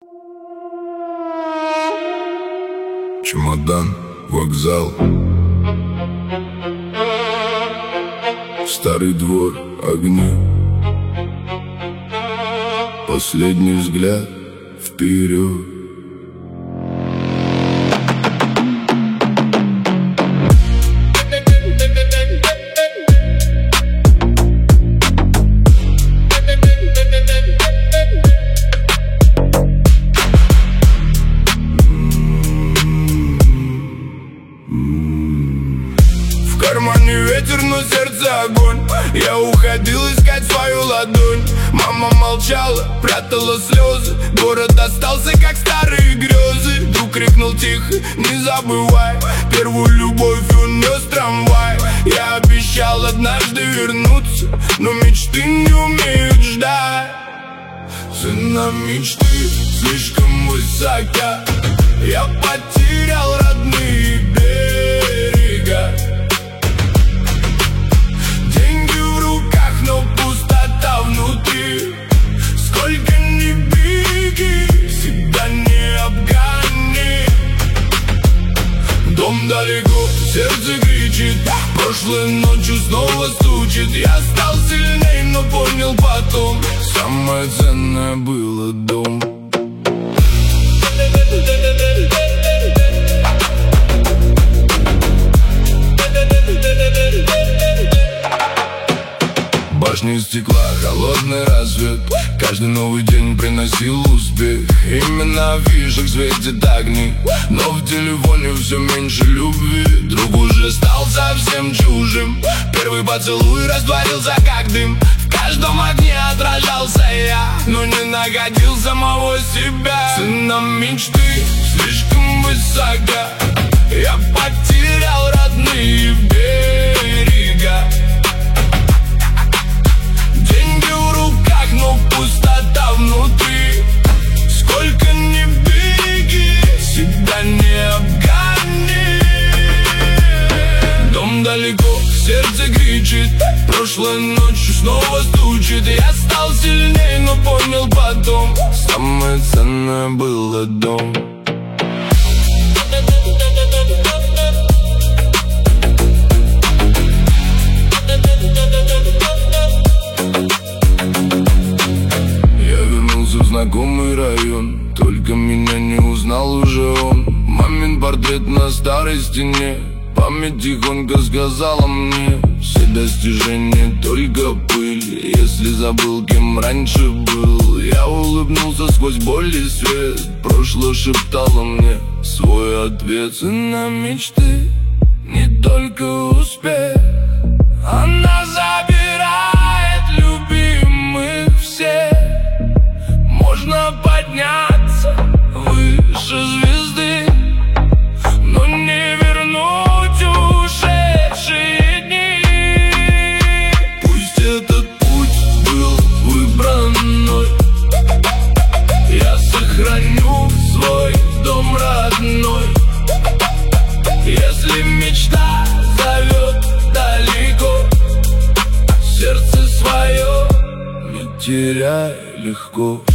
Чемодан, вокзал, старый двор, огни, последний взгляд вперед. В кармане ветер, но сердце огонь. Я уходил искать свою ладонь. Мама молчала, прятала слезы. Город остался, как старые грезы. Вдруг крикнул тихо: не забывай, первую любовь унес трамвай. Я обещал однажды вернуться, но мечты не умеют ждать. Цена мечты слишком высока. Я потерял родные берега. Деньги в руках, но пустота внутри. Сколько ни беги, себя не обгони. Дом далеко, сердце кричит, прошлой ночью снова стучит. Я стал сильней, но понял потом, самое ценное было дом. Башни из стекла, холодный рассвет. Каждый новый день приносил успех. Именно в вишах светят огни, но в телефоне все меньше любви. Друг уже стал совсем чужим. Первый поцелуй растворился как дым. В каждом огне отражался я, но не находил самого себя. Цена мечты слишком высока. Я потерял родные берега. Деньги в руках, но пустота внутри. Сколько ни беги, себя не обгони. Дом далеко, сердце кричит, прошлой ночью снова стучит. Я стал сильней, но понял потом, самое ценное было дом. Знакомый район, только меня не узнал уже он. Мамин портрет на старой стене, память тихонько сказала мне: все достижения только пыль, если забыл, кем раньше был. Я улыбнулся сквозь боль и свет, прошлое шептало мне свой ответ. Цена мечты не только успех, она забирает любимых всех. Можно подняться выше звезды, но не вернуть ушедшие дни. Пусть этот путь был выбран мной, я сохраню свой дом родной. Если мечта зовет далеко, сердце свое не теряй легко.